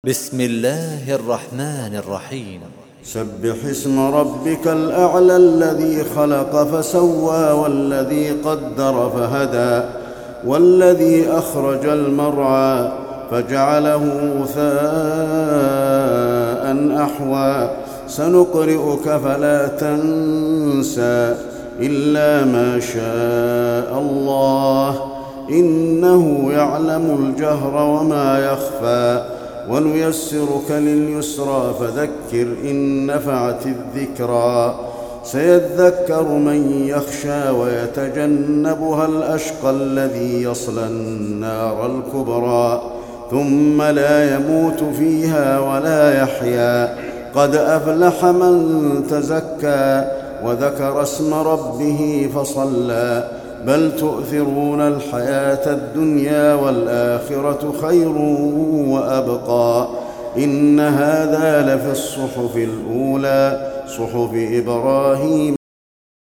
بسم الله الرحمن الرحيم. سبح اسم ربك الأعلى الذي خلق فسوى والذي قدر فهدى والذي أخرج المرعى فجعله غثاء أحوى سنقرئك فلا تنسى إلا ما شاء الله إنه يعلم الجهر وما يخفى ونيسرك لليسرى فذكر إن نفعت الذكرى سيذكر من يخشى ويتجنبها الأشقى الذي يصلى النار الكبرى ثم لا يموت فيها ولا يحيا قد أفلح من تزكى وذكر اسم ربه فصلى بل تؤثرون الحياة الدنيا والآخرة خير وأبقى إن هذا لفي الصحف الأولى صحف إبراهيم